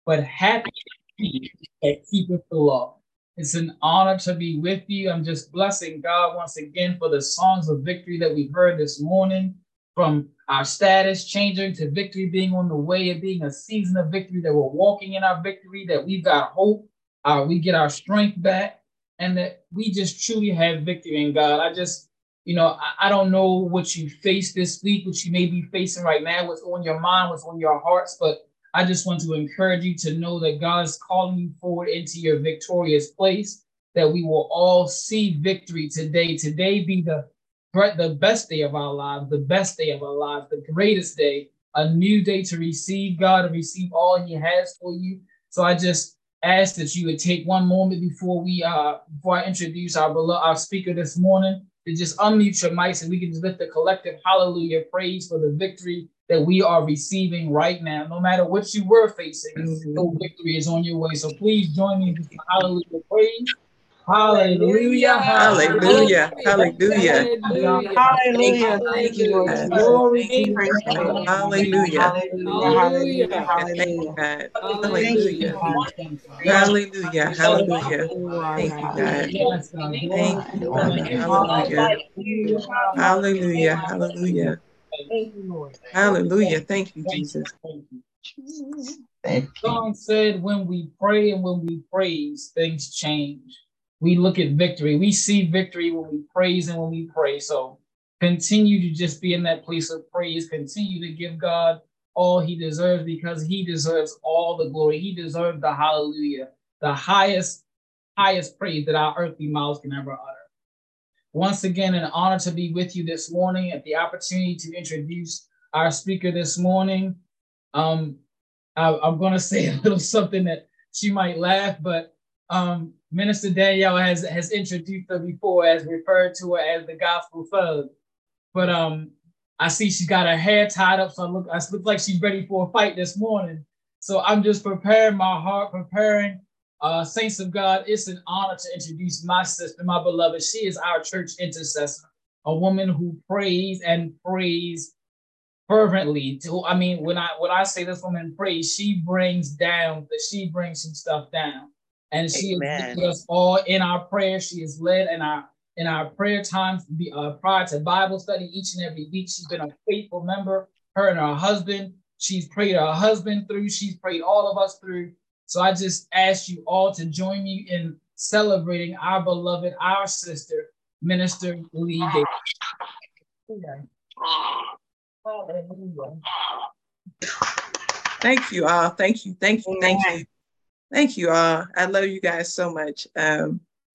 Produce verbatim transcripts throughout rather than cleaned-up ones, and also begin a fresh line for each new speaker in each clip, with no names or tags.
but happy that keepeth the law. It's an honor to be with you. I'm just blessing God once again for the songs of victory that we heard this morning, from our status changing to victory being on the way, and being a season of victory, that we're walking in our victory, that we've got hope, uh, we get our strength back, and that we just truly have victory in God. I just, you know, I, I don't know what you face this week, what you may be facing right now, what's on your mind, what's on your hearts, but I just want to encourage you to know that God is calling you forward into your victorious place, that we will all see victory today. Today be the, the best day of our lives, the best day of our lives, the greatest day, a new day to receive God and receive all He has for you. So I just ask that you would take one moment before we uh before I introduce our beloved our speaker this morning, to just unmute your mics and we can just lift a collective hallelujah praise for the victory that we are receiving right now. No matter what you were facing, no victory is on your way. So please join me in hallelujah praise. Hallelujah.
Hallelujah. Hallelujah.
Hallelujah.
Hallelujah. Thank you, Lord
Yes.
Jesus.
Glory to
Thank
your
Praise
you,
your
God.
holy name.
Hallelujah.
Hallelujah. Hallelujah.
Hallelujah.
Thank you,
Hallelujah.
God.
Thank you,
Hallelujah.
Hallelujah.
Father.
Yes,
Hallelujah.
yes,
Hallelujah. Thank you, God.
yes, God. Glory
Thank
to
you,
your
Father.
name.
Hallelujah.
Hallelujah.
Hallelujah. Hallelujah.
Thank you, Lord.
Hallelujah. Thank you,
Thank you.
Jesus.
Thank you.
Thank
Song said, when we pray and when we praise, things change. We look at victory. We see victory when we praise and when we pray. So continue to just be in that place of praise. Continue to give God all He deserves, because He deserves all the glory. He deserves the hallelujah, the highest, highest praise that our earthly mouths can ever utter. Once again, an honor to be with you this morning, at the opportunity to introduce our speaker this morning. Um, I, I'm going to say a little something that she might laugh, but um, Minister Danielle has has introduced her before, as referred to her as the gospel thug. But um, I see she got her hair tied up, so I look I look like she's ready for a fight this morning. So I'm just preparing my heart, preparing. Uh, saints of God, it's an honor to introduce my sister, my beloved. She is our church intercessor, a woman who prays and prays fervently. To, I mean, when I when I say this woman prays, she brings down that she brings some stuff down, and she
Amen.
is with us all in our prayers. She is led in our in our prayer times uh, prior to Bible study each and every week. She's been a faithful member. Her and her husband. She's prayed her husband through. She's prayed all of us through. So I just ask you all to join me in celebrating our beloved, our sister, Minister Lee Davis.
Thank you all. Thank you. Thank you. Thank you. Thank you all. I love you guys so much. Um,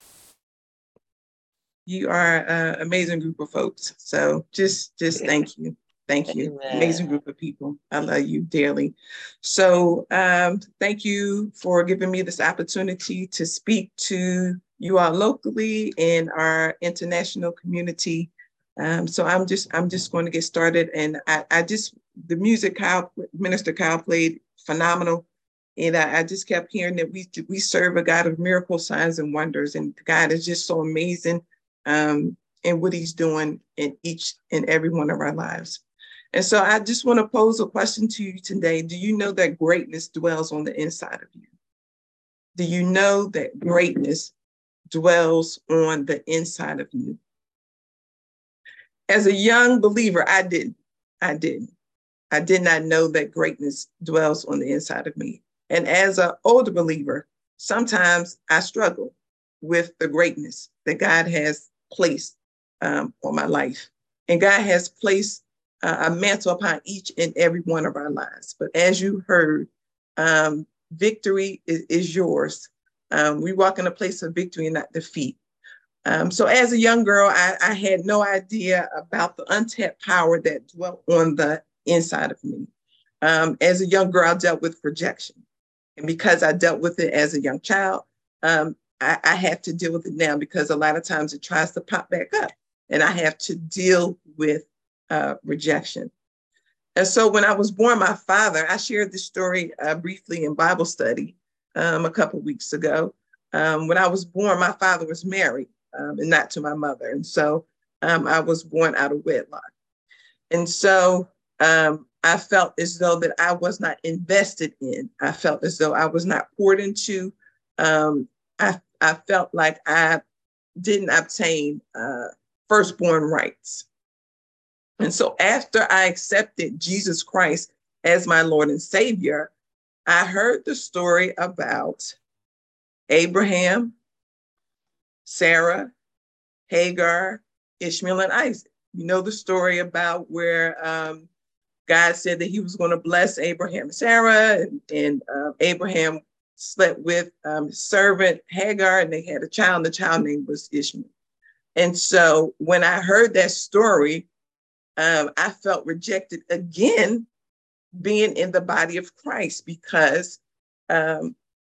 you are an amazing group of folks. So just, just thank you. Thank you. Amen. Amazing group of people. I love you dearly. So um, thank you for giving me this opportunity to speak to you all locally and our international community. Um, so I'm just I'm just going to get started. And I, I just, the music Kyle, Minister Kyle played, phenomenal. And I, I just kept hearing that we, we serve a God of miracles, signs, and wonders. And God is just so amazing um, in what He's doing in each and every one of our lives. And so I just want to pose a question to you today. Do you know that greatness dwells on the inside of you? Do you know that greatness dwells on the inside of you? As a young believer, I didn't. I didn't. I did not know that greatness dwells on the inside of me. And as an older believer, sometimes I struggle with the greatness that God has placed um, on my life. And God has placed uh, a mantle upon each and every one of our lives. But as you heard, um, victory is, is yours. Um, we walk in a place of victory and not defeat. Um, so as a young girl, I, I had no idea about the untapped power that dwelt on the inside of me. Um, as a young girl, I dealt with rejection. And because I dealt with it as a young child, um, I, I have to deal with it now, because a lot of times it tries to pop back up and I have to deal with uh, rejection. And so when I was born, my father, I shared this story uh, briefly in Bible study um, a couple of weeks ago. Um, when I was born, my father was married um, and not to my mother. And so um, I was born out of wedlock. And so um, I felt as though that I was not invested in. I felt as though I was not poured into. Um, I, I felt like I didn't obtain uh, firstborn rights. And so after I accepted Jesus Christ as my Lord and Savior, I heard the story about Abraham, Sarah, Hagar, Ishmael, and Isaac. You know the story about where um, God said that he was going to bless Abraham and Sarah, and, and uh, Abraham slept with um, his servant Hagar, and they had a child. The child name was Ishmael. And so when I heard that story, um, I felt rejected again being in the body of Christ, because um,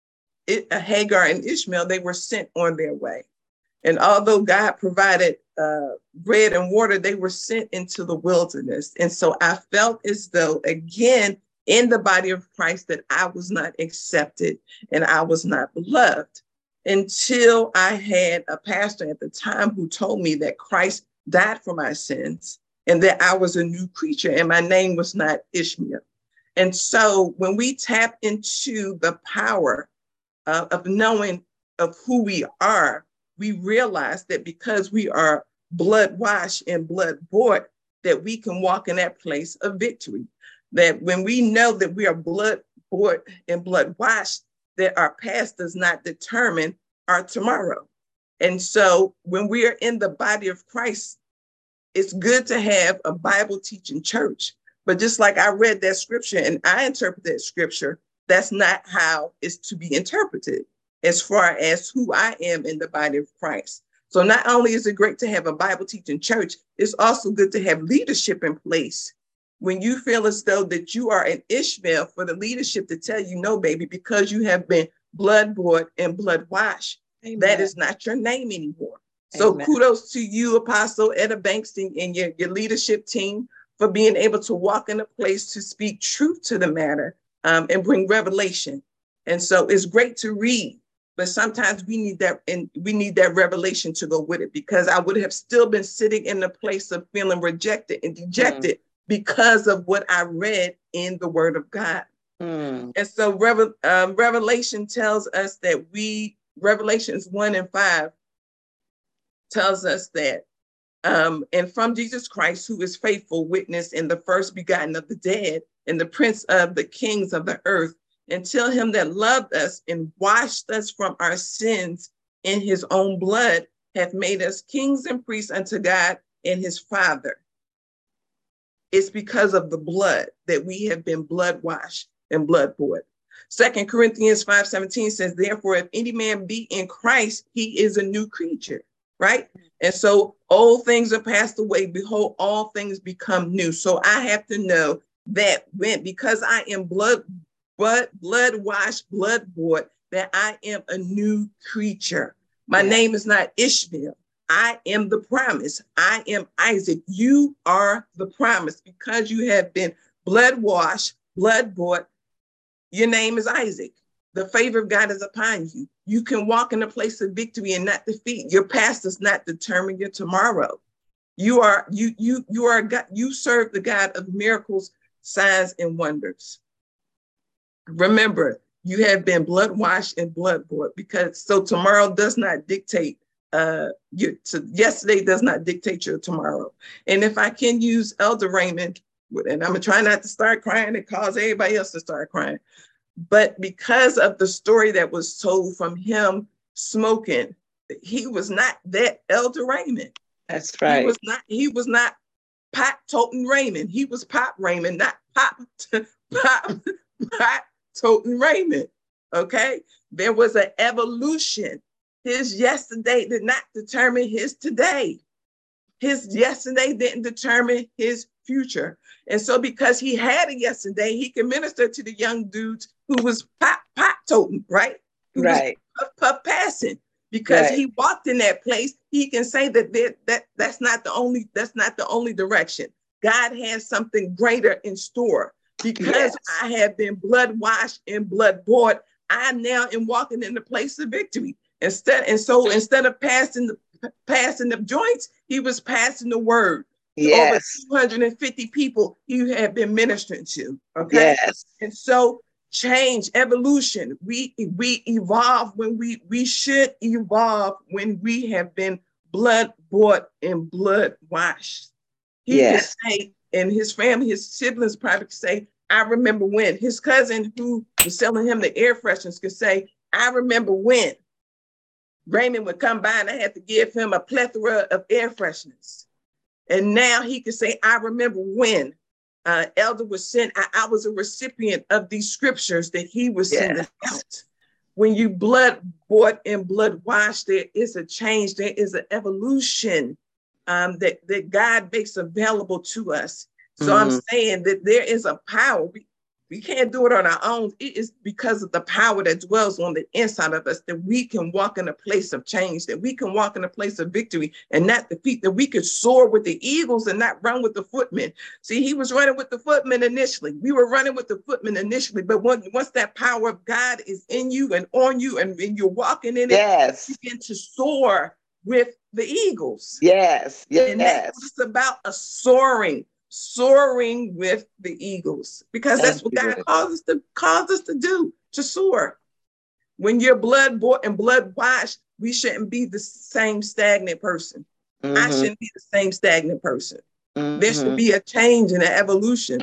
it, uh, Hagar and Ishmael, they were sent on their way. And although God provided uh, bread and water, they were sent into the wilderness. And so I felt as though, again, in the body of Christ, that I was not accepted and I was not beloved, until I had a pastor at the time who told me that Christ died for my sins and that I was a new creature and my name was not Ishmael. And so when we tap into the power uh, of knowing of who we are, we realize that because we are blood washed and blood bought, that we can walk in that place of victory. That when we know that we are blood bought and blood washed, that our past does not determine our tomorrow. And so when we are in the body of Christ, it's good to have a Bible teaching church. But just like I read that scripture and I interpret that scripture, that's not how it's to be interpreted as far as who I am in the body of Christ. So not only is it great to have a Bible teaching church, it's also good to have leadership in place. When you feel as though that you are an Ishmael, for the leadership to tell you, no, baby, because you have been blood bought and blood washed, Amen. That is not your name anymore. So Amen. Kudos to you, Apostle Etta Banks, and your, your leadership team for being able to walk in a place to speak truth to the matter um, and bring revelation. And so it's great to read, but sometimes we need that, and we need that revelation to go with it, because I would have still been sitting in the place of feeling rejected and dejected mm. because of what I read in the Word of God. Mm. And so Revel, um, Revelation tells us that we, Revelations one and five tells us that, um, and from Jesus Christ, who is faithful witness and the first begotten of the dead and the prince of the kings of the earth, until him that loved us and washed us from our sins in his own blood, hath made us kings and priests unto God and his Father. It's because of the blood that we have been blood washed and blood bought. Second Corinthians five seventeen says, therefore, if any man be in Christ, he is a new creature, right? And so old things are passed away. Behold, all things become new. So I have to know that when, because I am blood But blood washed, blood bought, that I am a new creature. My yeah. name is not Ishmael. I am the promise. I am Isaac. You are the promise, because you have been blood washed, blood bought. Your name is Isaac. The favor of God is upon you. You can walk in a place of victory and not defeat. Your past does not determine your tomorrow. You are you you you are God. You serve the God of miracles, signs, and wonders. Remember, you have been blood washed and blood bought, because so tomorrow does not dictate uh your to, yesterday does not dictate your tomorrow. And if I can use Elder Raymond, and I'm gonna try not to start crying and cause everybody else to start crying, but because of the story that was told from him smoking, he was not that Elder Raymond.
That's right.
He was not, he was not Pop Toten Raymond. He was Pop Raymond, not Pop Pop Pop Toten Raymond. Okay. There was an evolution. His yesterday did not determine his today. His yesterday didn't determine his future. And so because he had a yesterday, he can minister to the young dudes who was pop, pop toting, right? Who
right.
Puff, puff passing. Because
right.
he walked in that place, he can say that, that that that's not the only, that's not the only direction. God has something greater in store. Because yes. I have been blood washed and blood bought, I now am walking in the place of victory. Instead, and so instead of passing the passing the joints, he was passing the word. over
Yes.
two hundred fifty people you have been ministering to. Okay.
Yes.
And so change, evolution, we we evolve when we we should evolve when we have been blood bought and blood washed. He
Yes.
could say, and his family, his siblings probably say, I remember when. His cousin who was selling him the air fresheners could say, I remember when Raymond would come by and I had to give him a plethora of air fresheners. And now he could say, I remember when uh, Elder was sent, I, I was a recipient of these scriptures that he was
Yes.
sending out. When you blood bought and blood washed, there is a change, there is an evolution um, that, that God makes available to us. So
Mhm.
I'm saying that there is a power. We, we can't do it on our own. It is because of the power that dwells on the inside of us that we can walk in a place of change, that we can walk in a place of victory and not defeat, that we could soar with the eagles and not run with the footmen. See, he was running with the footmen initially. We were running with the footmen initially, but once, once that power of God is in you and on you and, and you're walking in it,
Yes.
you begin to soar with the eagles.
Yes.
And that's
Yes.
what it's about, a soaring. Soaring with the eagles, because that's what God calls us to calls us to do, to soar. When you're blood bought and blood washed, we shouldn't be the same stagnant person.
Mm-hmm.
I shouldn't be the same stagnant person.
Mm-hmm.
There should be a change and an evolution.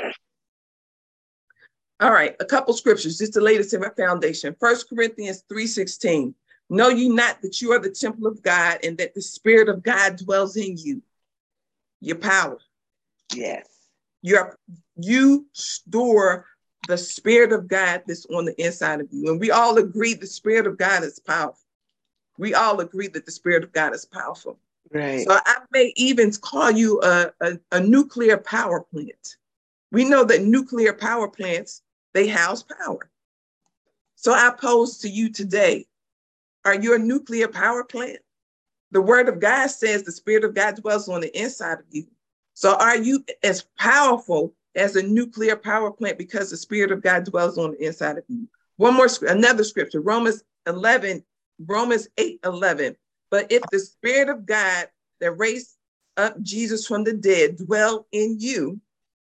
All right, a couple scriptures, just the latest in our foundation. First Corinthians three sixteen. Know ye not that you are the temple of God and that the Spirit of God dwells in you? Your power.
Yes.
You're, you store the Spirit of God that's on the inside of you. And we all agree the Spirit of God is powerful. We all agree that the Spirit of God is powerful.
Right.
So I may even call you a, a, a nuclear power plant. We know that nuclear power plants, they house power. So I pose to you today, are you a nuclear power plant? The Word of God says the Spirit of God dwells on the inside of you. So are you as powerful as a nuclear power plant because the Spirit of God dwells on the inside of you? One more, another scripture, Romans eleven, Romans eight eleven. But if the Spirit of God that raised up Jesus from the dead dwell in you,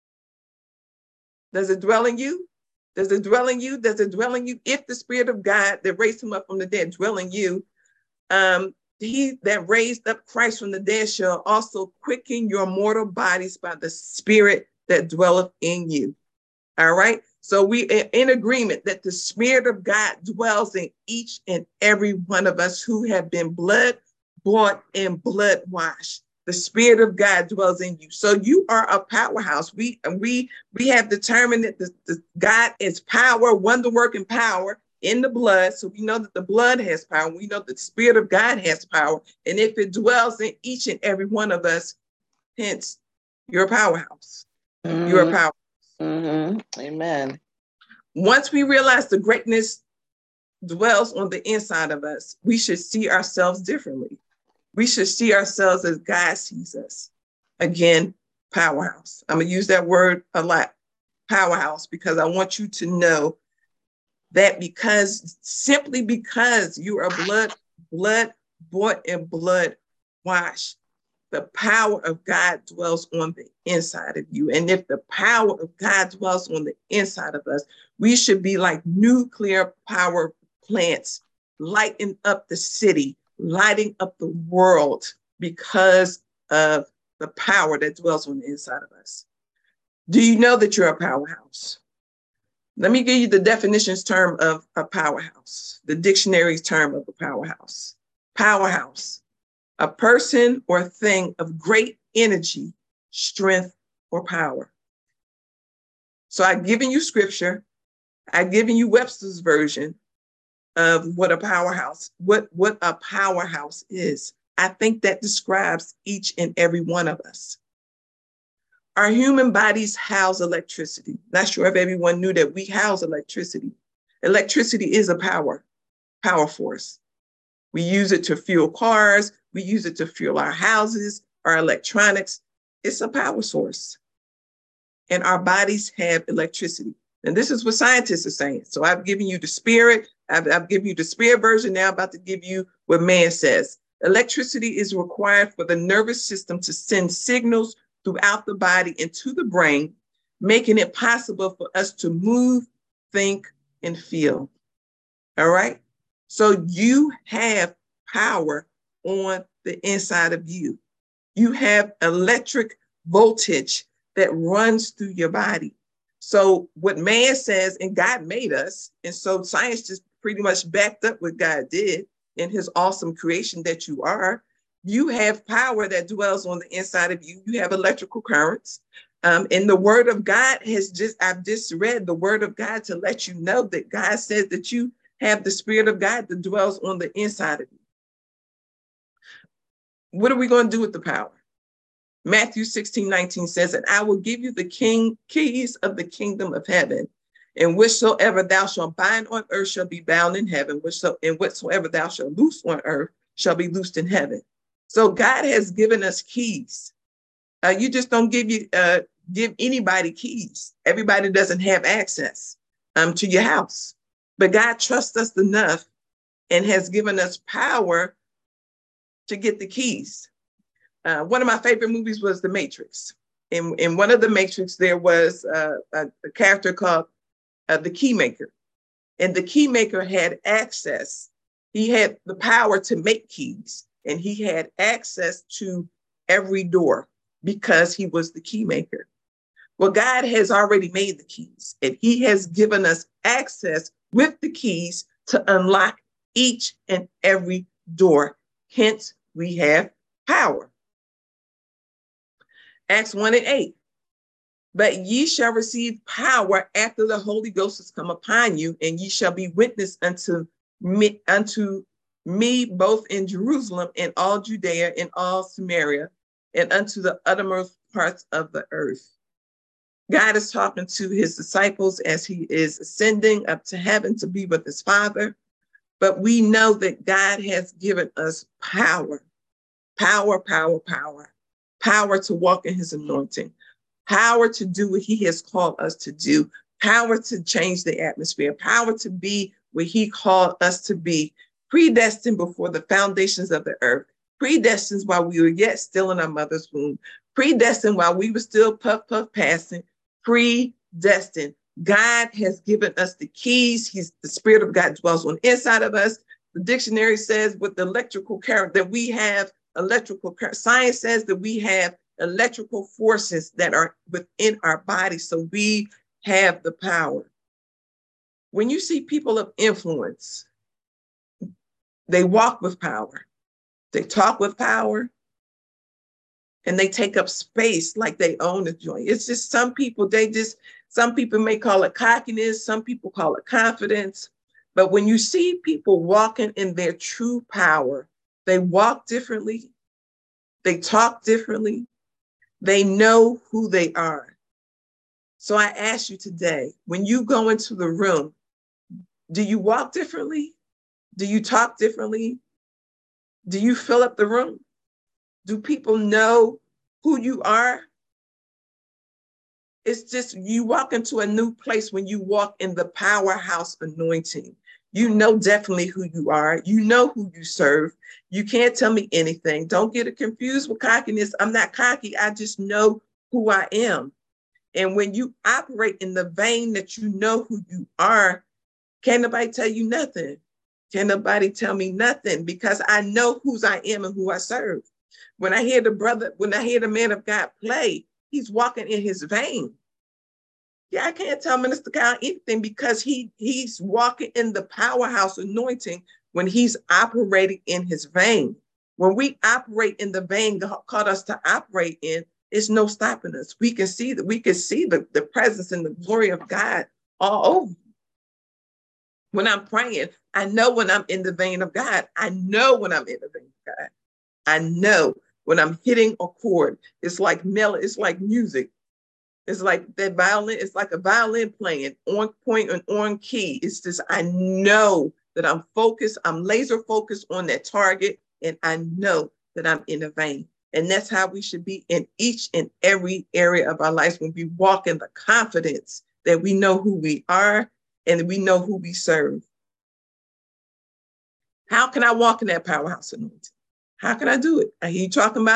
does it dwell in you? Does it dwell in you? Does it dwell in you? If the Spirit of God that raised him up from the dead dwell in you, um, he that raised up Christ from the dead shall also quicken your mortal bodies by the Spirit that dwelleth in you. All right. So we are in agreement that the Spirit of God dwells in each and every one of us who have been blood bought and blood washed. The Spirit of God dwells in you. So you are a powerhouse. We we we have determined that the, the God is power, wonder working power in the blood. So we know that the blood has power. We know that the Spirit of God has power. And if it dwells in each and every one of us, hence, you're a powerhouse. Mm-hmm. You're a powerhouse.
Mm-hmm. Amen.
Once we realize the greatness dwells on the inside of us, we should see ourselves differently. We should see ourselves as God sees us. Again, powerhouse. I'm going to use that word a lot, powerhouse, because I want you to know that because simply because you are blood, blood bought and blood washed, the power of God dwells on the inside of you. And if the power of God dwells on the inside of us, we should be like nuclear power plants, lighting up the city, lighting up the world because of the power that dwells on the inside of us. Do you know that you're a powerhouse? Let me give you the definitions term of a powerhouse, the dictionary's term of a powerhouse. Powerhouse, a person or thing of great energy, strength, or power. So I've given you scripture. I've given you Webster's version of what a powerhouse, what, what a powerhouse is. I think that describes each and every one of us. Our human bodies house electricity. Not sure if everyone knew that we house electricity. Electricity is a power, power force. We use it to fuel cars. We use it to fuel our houses, our electronics. It's a power source. And our bodies have electricity. And this is what scientists are saying. So I've given you the spirit. I've, I've given you the spirit version. Now I'm about to give you what man says. Electricity is required for the nervous system to send signals throughout the body into the brain, making it possible for us to move, think, and feel. All right? So you have power on the inside of you. You have electric voltage that runs through your body. So what man says, and God made us, and so science just pretty much backed up what God did in his awesome creation that you are. You have power that dwells on the inside of you. You have electrical currents. Um, and the word of God has just, I've just read the word of God to let you know that God says that you have the Spirit of God that dwells on the inside of you. What are we going to do with the power? Matthew sixteen nineteen says, and I will give you the king keys of the kingdom of heaven, and whatsoever thou shalt bind on earth shall be bound in heaven, and whatsoever thou shalt loose on earth shall be loosed in heaven. So God has given us keys. Uh, you just don't give you uh, give anybody keys. Everybody doesn't have access um, to your house, but God trusts us enough and has given us power to get the keys. Uh, one of my favorite movies was The Matrix. In, in one of The Matrix, there was uh, a, a character called uh, the Keymaker. And the Keymaker had access. He had the power to make keys. And he had access to every door because he was the Keymaker. Well, God has already made the keys. And he has given us access with the keys to unlock each and every door. Hence, we have power. Acts one and eight, but ye shall receive power after the Holy Ghost has come upon you, and ye shall be witness unto me, unto me both in Jerusalem and all Judea and all Samaria and unto the uttermost parts of the earth. God is talking to his disciples as he is ascending up to heaven to be with his Father. But we know that God has given us power, power, power, power. Power to walk in his anointing, power to do what he has called us to do, power to change the atmosphere, power to be where he called us to be, predestined before the foundations of the earth, predestined while we were yet still in our mother's womb, predestined while we were still puff, puff, passing, predestined. God has given us the keys. He's the Spirit of God dwells on the inside of us. The dictionary says with the electrical current that we have electrical current. Science says that we have electrical forces that are within our body. So we have the power. When you see people of influence, they walk with power. They talk with power. And they take up space like they own the joint. It's just some people, they just, some people may call it cockiness. Some people call it confidence. But when you see people walking in their true power, they walk differently. They talk differently. They know who they are. So I ask you today, when you go into the room, do you walk differently? Do you talk differently? Do you fill up the room? Do people know who you are? It's just you walk into a new place when you walk in the powerhouse anointing. You know definitely who you are. You know who you serve. You can't tell me anything. Don't get it confused with cockiness. I'm not cocky. I just know who I am. And when you operate in the vein that you know who you are, can't nobody tell you nothing. Can't nobody tell me nothing because I know whose I am and who I serve. When I hear the brother, when I hear the man of God play, he's walking in his vein. Yeah, I can't tell Minister Kyle anything because he he's walking in the powerhouse anointing when he's operating in his vein. When we operate in the vein God called us to operate in, it's no stopping us. We can see that we can see the, the presence and the glory of God all over. When I'm praying, I know when I'm in the vein of God. I know when I'm in the vein of God. I know when I'm hitting a chord. It's like melody, it's like music. It's like that violin, it's like a violin playing on point and on key. It's just, I know that I'm focused, I'm laser focused on that target, and I know that I'm in a vein. And that's how we should be in each and every area of our lives when we walk in the confidence that we know who we are and we know who we serve. How can I walk in that powerhouse anointing? How can I do it? I hear you talking about it.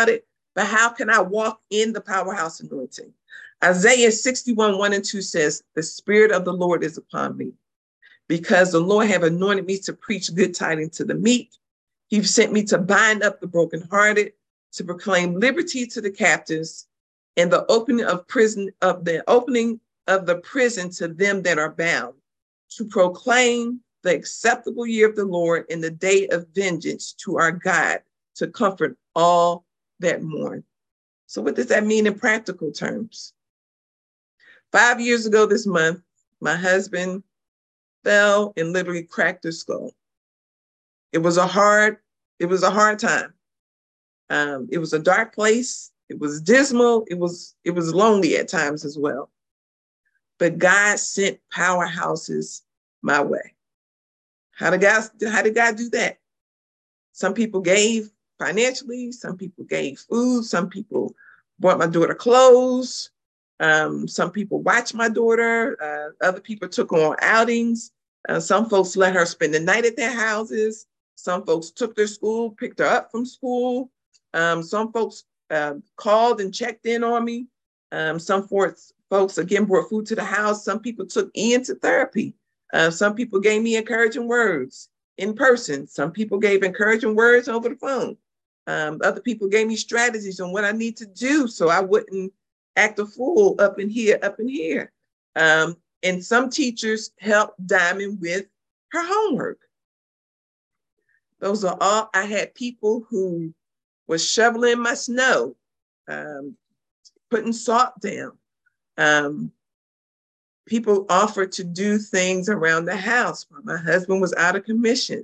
but how can I walk in the powerhouse anointing? Isaiah sixty-one, one and two says, the Spirit of the Lord is upon me, because the Lord have anointed me to preach good tidings to the meek. He sent me to bind up the brokenhearted, to proclaim liberty to the captives, and the opening of prison of the opening of the prison to them that are bound, to proclaim the acceptable year of the Lord and the day of vengeance to our God, to comfort all that mourn. So what does that mean in practical terms? Five years ago this month, my husband fell and literally cracked his skull. It was a hard, it was a hard time. Um, it was a dark place. It was dismal. It was, it was lonely at times as well. But God sent powerhouses my way. How did God, how did God do that? Some people gave financially. Some people gave food. Some people bought my daughter clothes. Um, some people watched my daughter. Uh, other people took her on outings. Uh, some folks let her spend the night at their houses. Some folks took their school, picked her up from school. Um, some folks uh, called and checked in on me. Um, some folks, folks, again, brought food to the house. Some people took Ian to therapy. Uh, some people gave me encouraging words in person. Some people gave encouraging words over the phone. Um, other people gave me strategies on what I need to do so I wouldn't act a fool up in here, up in here. Um, and some teachers helped Diamond with her homework. Those are all, I had people who were shoveling my snow, um, putting salt down. Um, people offered to do things around the house while my husband was out of commission.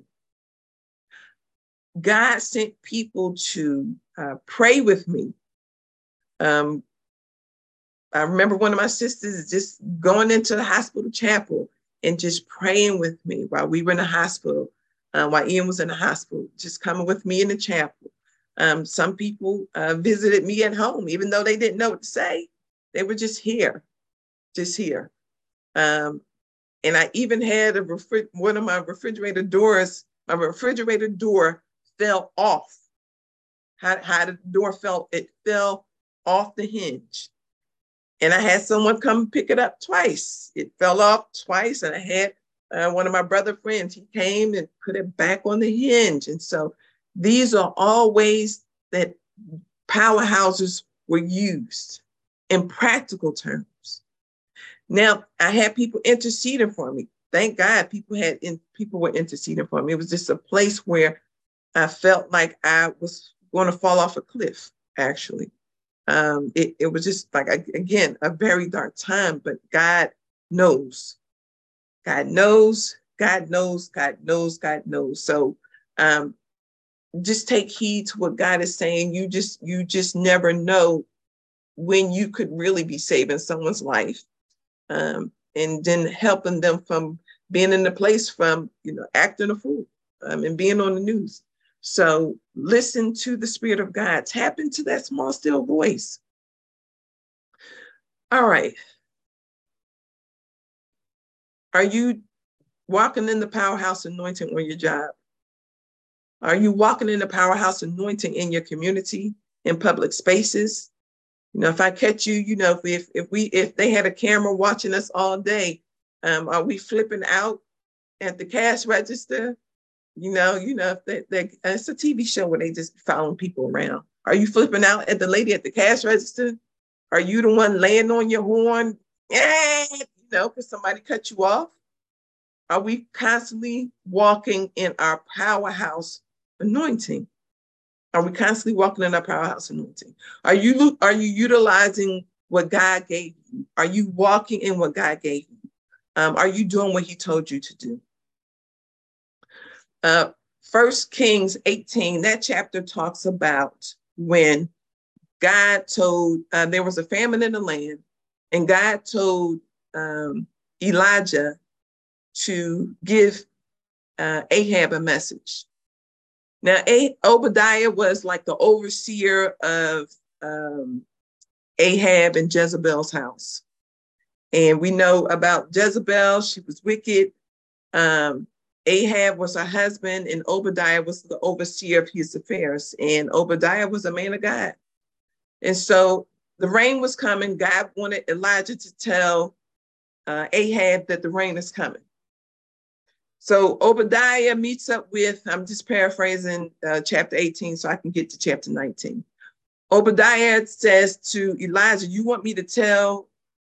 God sent people to uh, pray with me. Um, I remember one of my sisters just going into the hospital chapel and just praying with me while we were in the hospital, uh, while Ian was in the hospital, just coming with me in the chapel. Um, some people uh, visited me at home, even though they didn't know what to say. They were just here, just here. Um, and I even had a refri- one of my refrigerator doors, my refrigerator door fell off. How, how the door fell, it fell off the hinge. And I had someone come pick it up twice. It fell off twice. And I had uh, one of my brother friends, he came and put it back on the hinge. And so these are all ways that powerhouses were used in practical terms. Now, I had people interceding for me. Thank God people had in, people were interceding for me. It was just a place where I felt like I was going to fall off a cliff, actually. Um, it, it was just like, again, a very dark time, but God knows. God knows, God knows, God knows, God knows. So um, just take heed to what God is saying. You just, you just never know when you could really be saving someone's life. Um, and then helping them from being in the place from, you know, acting a fool um, and being on the news. So listen to the Spirit of God, tap into that small, still voice. All right. Are you walking in the powerhouse anointing on your job? Are you walking in the powerhouse anointing in your community, in public spaces? You know, if I catch you, you know, if if we if they had a camera watching us all day, um, are we flipping out at the cash register? You know, you know, if they, they, it's a T V show where they just following people around. Are you flipping out at the lady at the cash register? Are you the one laying on your horn? Yeah, you know, because somebody cut you off? Are we constantly walking in our powerhouse anointing? Are we constantly walking in our powerhouse anointing? Are you, are you utilizing what God gave you? Are you walking in what God gave you? Um, are you doing what he told you to do? Uh, First Kings eighteen, that chapter talks about when God told, uh, there was a famine in the land, and God told um, Elijah to give uh, Ahab a message. Now, a- Obadiah was like the overseer of um, Ahab and Jezebel's house. And we know about Jezebel, she was wicked. Um, Ahab was her husband, and Obadiah was the overseer of his affairs. And Obadiah was a man of God. And so the rain was coming. God wanted Elijah to tell uh, Ahab that the rain is coming. So Obadiah meets up with, I'm just paraphrasing uh, chapter eighteen so I can get to chapter nineteen. Obadiah says to Elijah, you want me to tell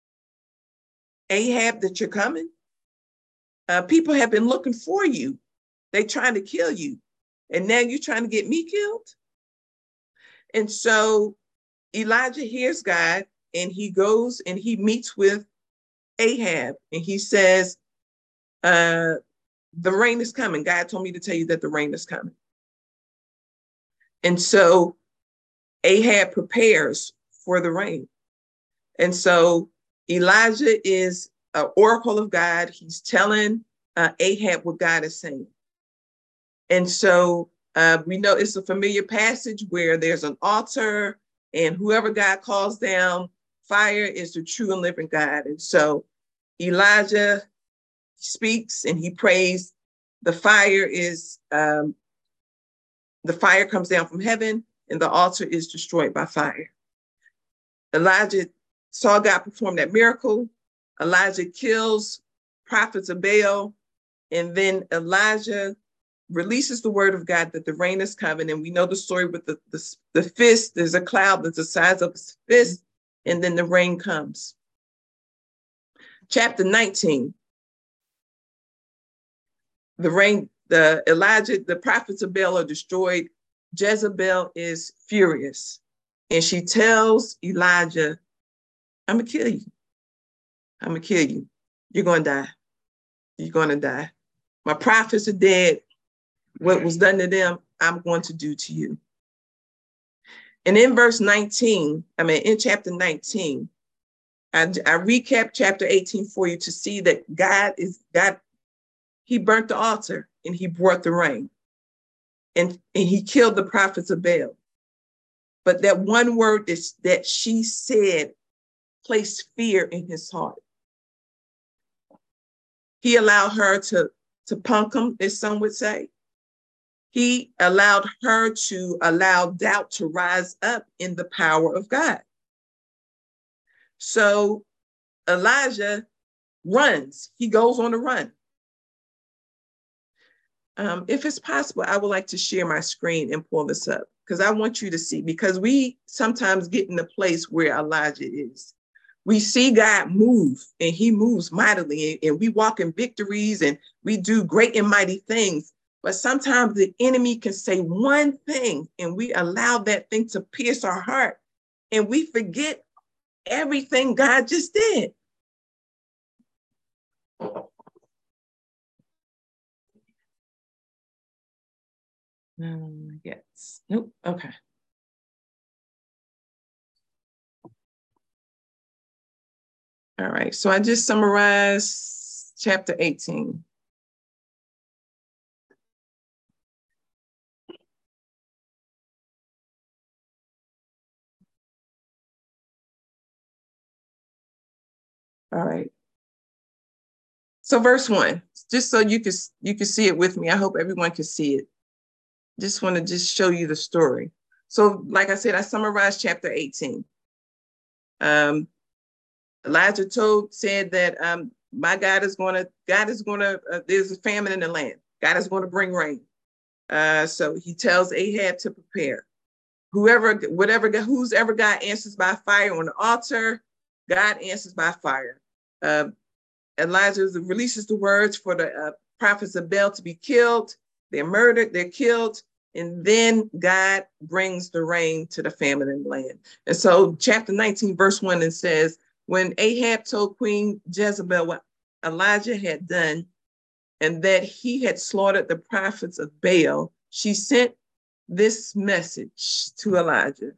Ahab that you're coming? Uh, people have been looking for you. They're trying to kill you. And now you're trying to get me killed? And so Elijah hears God, and he goes and he meets with Ahab, and he says, uh, the rain is coming. God told me to tell you that the rain is coming. And so Ahab prepares for the rain. And so Elijah is an oracle of God. He's telling uh, Ahab what God is saying. And so uh, we know it's a familiar passage where there's an altar, and whoever God calls down fire is the true and living God. And so Elijah speaks and he prays. The fire is, um, the fire comes down from heaven, and the altar is destroyed by fire. Elijah saw God perform that miracle. Elijah kills prophets of Baal, and then Elijah releases the word of God that the rain is coming. And we know the story with the, the, the fist. There's a cloud that's the size of a fist, and then the rain comes. Chapter nineteen. The rain, the Elijah, the prophets of Baal are destroyed. Jezebel is furious, and she tells Elijah, I'm gonna kill you. I'm gonna kill you. You're gonna die. You're gonna die. My prophets are dead. What was done to them, I'm going to do to you. And in verse nineteen, I mean, in chapter nineteen, I, I recap chapter eighteen for you to see that God is, God, he burnt the altar and he brought the rain. And, and he killed the prophets of Baal. But that one word is, that she said placed fear in his heart. He allowed her to, to punk him, as some would say. He allowed her to allow doubt to rise up in the power of God. So Elijah runs. He goes on a run. Um, if it's possible, I would like to share my screen and pull this up, because I want you to see, because we sometimes get in the place where Elijah is. We see God move, and he moves mightily, and, and we walk in victories, and we do great and mighty things. But sometimes the enemy can say one thing, and we allow that thing to pierce our heart, and we forget everything God just did. Um, yes. Nope. Okay. All right. So I just summarized chapter eighteen. All right. So verse one, just so you can, you can see it with me. I hope everyone can see it. Just want to just show you the story. So like I said, I summarized chapter eighteen. Um, Elijah told, said that um, my God is going to, God is going to, uh, there's a famine in the land. God is going to bring rain. Uh, so he tells Ahab to prepare. Whoever, whatever, who's ever God answers by fire on the altar, God answers by fire. Uh, Elijah releases the words for the uh, prophets of Baal to be killed. They're murdered, they're killed. And then God brings the rain to the famine in the land. And so chapter nineteen, verse one, it says, when Ahab told Queen Jezebel what Elijah had done and that he had slaughtered the prophets of Baal, she sent this message to Elijah.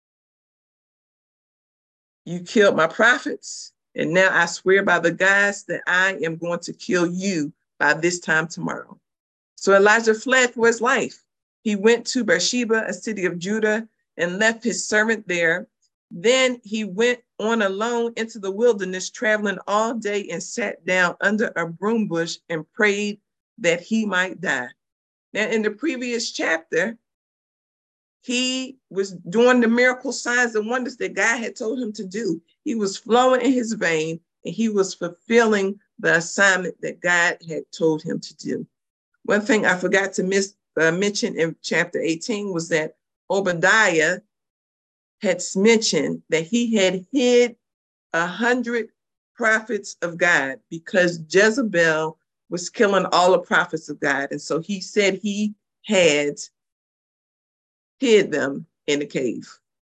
You killed my prophets, and now I swear by the gods that I am going to kill you by this time tomorrow. So Elijah fled for his life. He went to Beersheba, a city of Judah, and left his servant there. Then he went on alone into the wilderness, traveling all day, and sat down under a broom bush and prayed that he might die. Now, in the previous chapter, He was doing the miracle signs and wonders that God had told him to do. He was flowing in his vein, and he was fulfilling the assignment that God had told him to do. One thing I forgot to miss, uh, mention in chapter eighteen was that Obadiah had mentioned that he had hid a hundred prophets of God because Jezebel was killing all the prophets of God. And so he said he had hid them in a cave.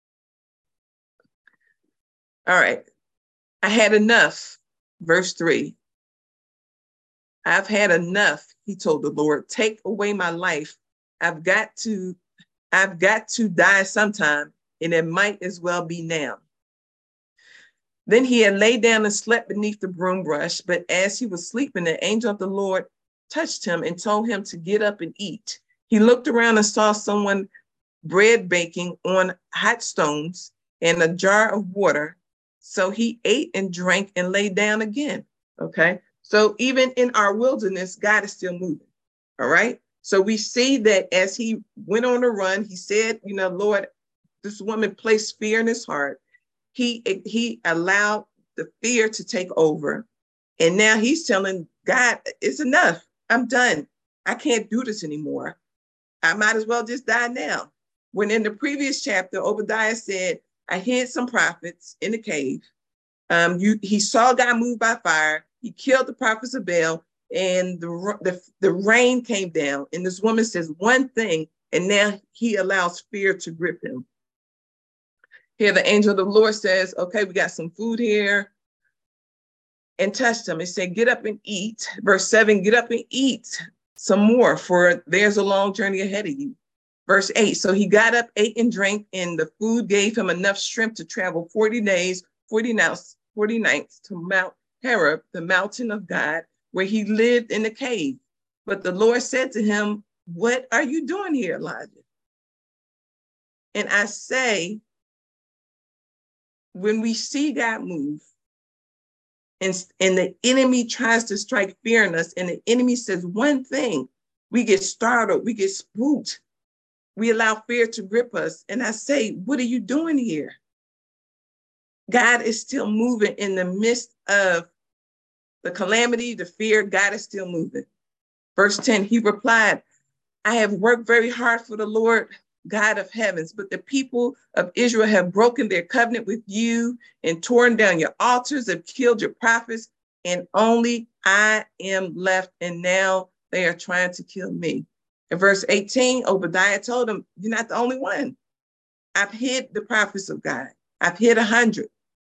All right. I had enough. Verse three. I've had enough, he told the Lord. Take away my life. I've got to, I've got to die sometime, and it might as well be now. Then he had laid down and slept beneath the broom brush, but as he was sleeping, the angel of the Lord touched him and told him to get up and eat. He looked around and saw someone bread baking on hot stones and a jar of water. So he ate and drank and lay down again. Okay. So even in our wilderness, God is still moving. All right. So we see that as he went on a run, he said, you know, Lord, this woman placed fear in his heart. He, he allowed the fear to take over. And now he's telling God, it's enough. I'm done. I can't do this anymore. I might as well just die now. When in the previous chapter, Obadiah said, I hid some prophets in the cave. Um, you, he saw God move by fire. He killed the prophets of Baal, and the, the, the rain came down. And this woman says one thing, and now he allows fear to grip him. Here, the angel of the Lord says, okay, we got some food here, and touched him. It said, get up and eat. Verse seven, get up and eat some more, for there's a long journey ahead of you. Verse eight, so he got up, ate and drank, and the food gave him enough strength to travel forty days, forty nights, forty nights to Mount Horeb, the mountain of God, where he lived in the cave. But the Lord said to him, what are you doing here, Elijah? And I say, when we see God move, and, and the enemy tries to strike fear in us, and the enemy says one thing, we get startled, we get spooked. We allow fear to grip us. And I say, what are you doing here? God is still moving in the midst of the calamity, the fear. God is still moving. Verse ten, he replied, I have worked very hard for the Lord God of heavens, but the people of Israel have broken their covenant with you and torn down your altars, have killed your prophets, and only I am left, and now they are trying to kill me. In verse eighteen, Obadiah told him, you're not the only one. I've hid the prophets of God. I've hid a hundred.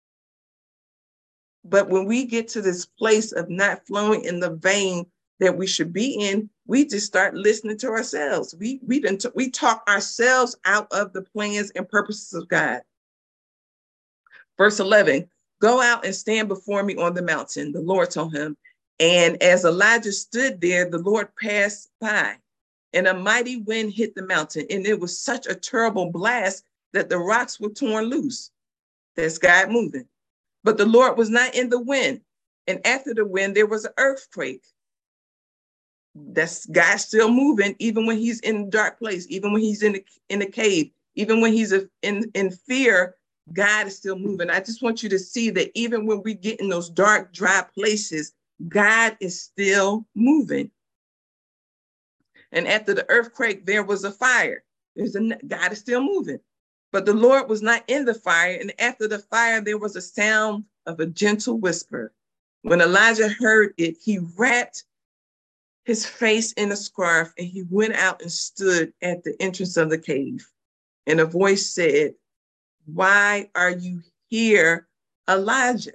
But when we get to this place of not flowing in the vein that we should be in, we just start listening to ourselves. We, we, didn't, we talk ourselves out of the plans and purposes of God. Verse eleven, go out and stand before me on the mountain, the Lord told him. And as Elijah stood there, the Lord passed by, and a mighty wind hit the mountain. And it was such a terrible blast that the rocks were torn loose. That's God moving. But the Lord was not in the wind. And after the wind, there was an earthquake. That's God still moving, even when he's in a dark place, even when he's in the, in a cave, even when he's in, in fear, God is still moving. I just want you to see that even when we get in those dark, dry places, God is still moving. And after the earthquake, there was a fire. There's a, God is still moving. But the Lord was not in the fire. And after the fire, there was a sound of a gentle whisper. When Elijah heard it, he wrapped his face in a scarf and he went out and stood at the entrance of the cave. And a voice said, why are you here, Elijah?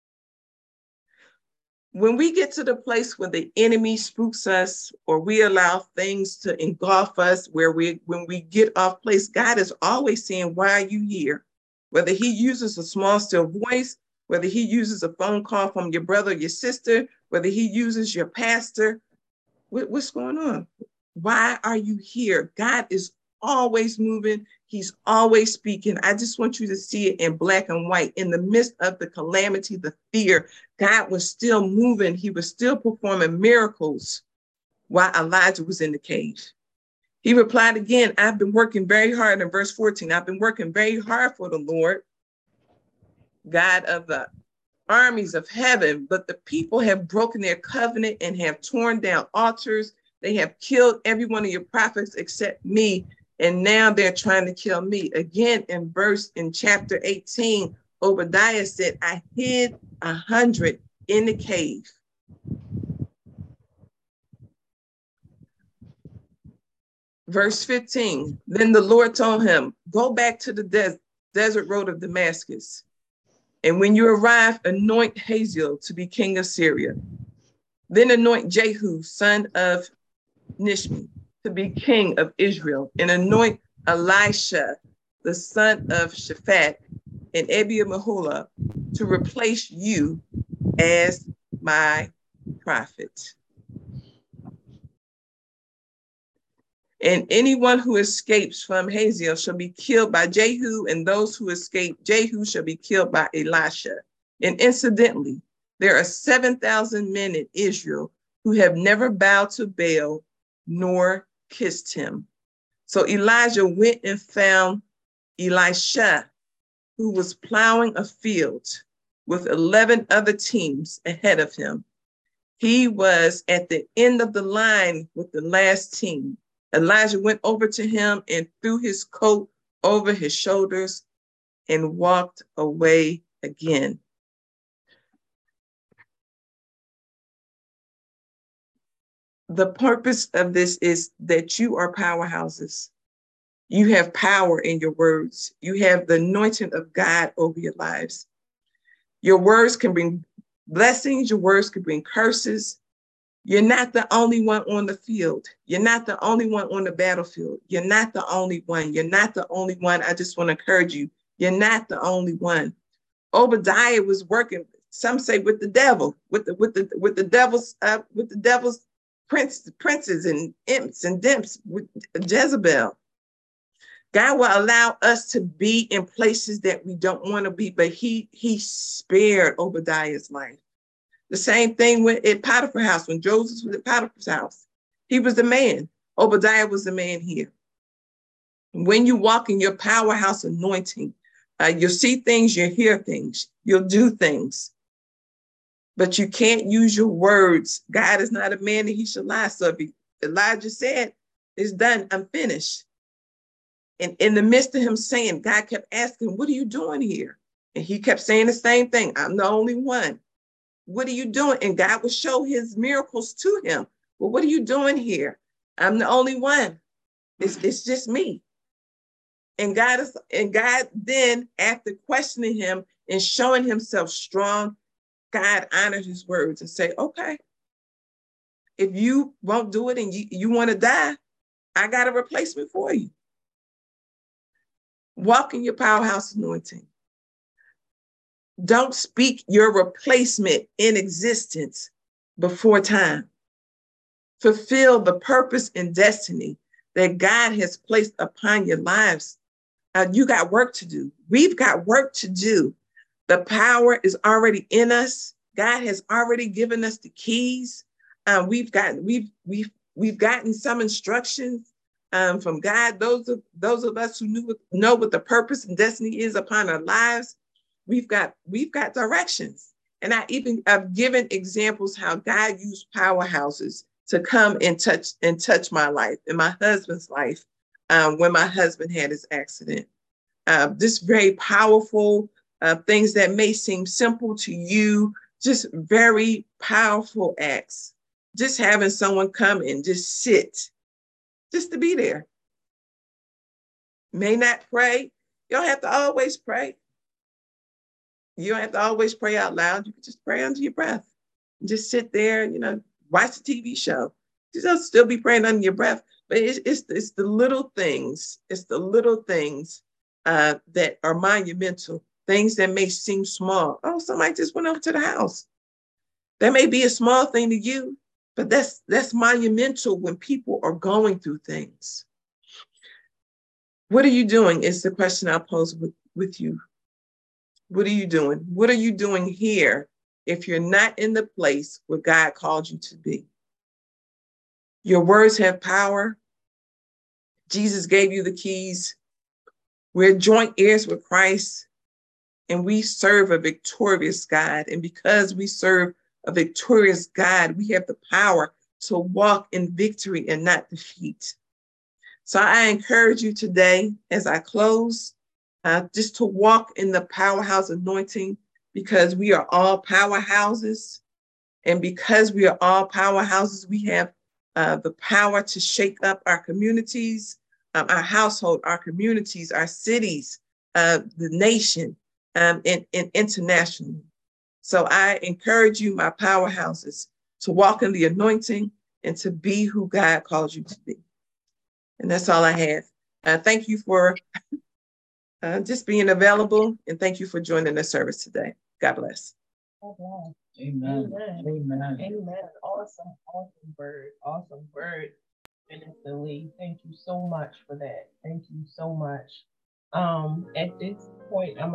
When we get to the place where the enemy spooks us, or we allow things to engulf us, where we, when we get off place, God is always saying, why are you here? Whether he uses a small, still voice, whether he uses a phone call from your brother, or your sister, whether he uses your pastor, what, what's going on? Why are you here? God is always moving. He's always speaking. I just want you to see it in black and white. In the midst of the calamity, the fear, God was still moving. He was still performing miracles while Elijah was in the cave. He replied again, I've been working very hard. In verse fourteen, I've been working very hard for the Lord, God of the armies of heaven, but the people have broken their covenant and have torn down altars. They have killed every one of your prophets except me, and now they're trying to kill me. Again, in verse in chapter eighteen, Obadiah said, I hid a hundred in the cave. Verse fifteen, then the Lord told him, go back to the des- desert road of Damascus. And when you arrive, anoint Hazael to be king of Syria. Then anoint Jehu, son of Nishmi, to be king of Israel. And anoint Elisha, the son of Shaphat, and Abimaholah to replace you as my prophet. And anyone who escapes from Hazael shall be killed by Jehu, and those who escape Jehu shall be killed by Elisha. And incidentally, there are seven thousand men in Israel who have never bowed to Baal nor kissed him. So Elijah went and found Elisha, who was plowing a field with eleven other teams ahead of him. He was at the end of the line with the last team. Elijah went over to him and threw his coat over his shoulders and walked away again. The purpose of this is that you are powerhouses. You have power in your words. You have the anointing of God over your lives. Your words can bring blessings. Your words can bring curses. You're not the only one on the field. You're not the only one on the battlefield. You're not the only one. You're not the only one. I just want to encourage you. You're not the only one. Obadiah was working, some say with the devil, with the with the with the devil's uh, with the devil's prince, princes and imps and dimps, with Jezebel. God will allow us to be in places that we don't want to be, but he he spared Obadiah's life. The same thing with at Potiphar's house, when Joseph was at Potiphar's house. He was the man. Obadiah was the man here. When you walk in your powerhouse anointing, uh, you'll see things, you'll hear things, you'll do things. But you can't use your words. God is not a man that he should lie. So if he, Elijah said, it's done, I'm finished. And in the midst of him saying, God kept asking, what are you doing here? And he kept saying the same thing. I'm the only one. What are you doing? And God would show his miracles to him. Well, what are you doing here? I'm the only one. It's, it's just me. And God is, and God then, after questioning him and showing himself strong, God honored his words and say, okay, if you won't do it and you, you want to die, I got a replacement for you. Walk in your powerhouse anointing. Don't speak your replacement in existence before time. Fulfill the purpose and destiny that God has placed upon your lives. Uh, you got work to do. We've got work to do. The power is already in us. God has already given us the keys. Um, we've gotten we've we've we've gotten some instructions um, from God. Those of those of us who knew know what the purpose and destiny is upon our lives. We've got we've got directions. And I even I've given examples how God used powerhouses to come and touch and touch my life and my husband's life um, when my husband had his accident. Uh, this very powerful uh, things that may seem simple to you, just very powerful acts. Just having someone come and just sit, just to be there. May not pray. You don't have to always pray. You don't have to always pray out loud. You can just pray under your breath. Just sit there, you know, watch the T V show. You don't still be praying under your breath. But it's, it's, it's the little things. It's the little things uh, that are monumental. Things that may seem small. Oh, somebody just went over to the house. That may be a small thing to you, but that's that's monumental when people are going through things. What are you doing is the question I'll pose with, with you. What are you doing? What are you doing here if you're not in the place where God called you to be? Your words have power. Jesus gave you the keys. We're joint heirs with Christ, and we serve a victorious God. And because we serve a victorious God, we have the power to walk in victory and not defeat. So I encourage you today, as I close, uh, just to walk in the powerhouse anointing, because we are all powerhouses. And because we are all powerhouses, we have uh, the power to shake up our communities, um, our household, our communities, our cities, uh, the nation, um, and, and internationally. So I encourage you, my powerhouses, to walk in the anointing and to be who God calls you to be. And that's all I have. Uh, thank you for uh, just being available, and thank you for joining the service today. God bless.
Amen.
Amen.
Amen.
Amen.
Amen. Awesome, awesome word. Awesome word, Minister Lee. Thank you so much for that. Thank you so much. Um, at this point, I'm